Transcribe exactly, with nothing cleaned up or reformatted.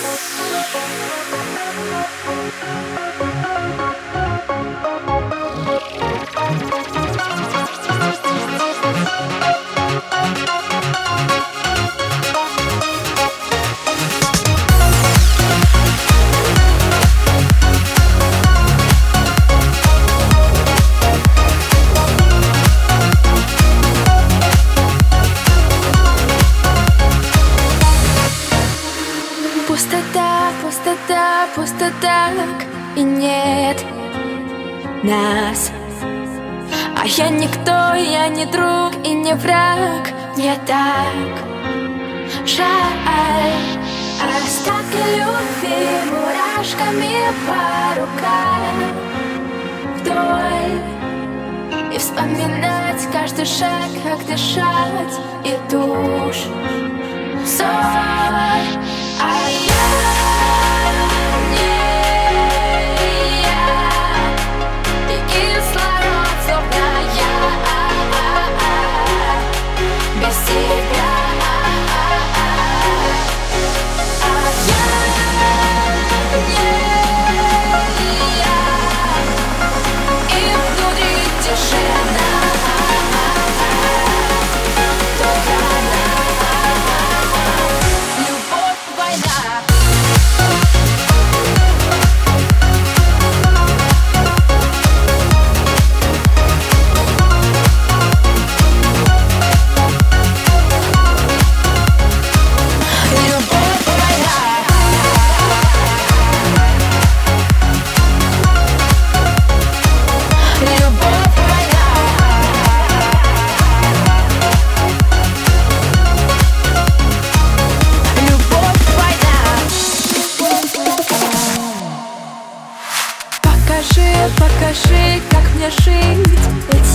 Пустота, пустота, пустота, и нет нас. А я никто, я не друг и не враг. Мне так жаль. Остатки любви мурашками по рукам вдоль. И вспоминать каждый шаг, как дышать, и душ соль. А я не я, и кислород словно я без тебя. А я не я, и внутри тишина, только она. Любовь, война. Покажи, покажи, как мне жить.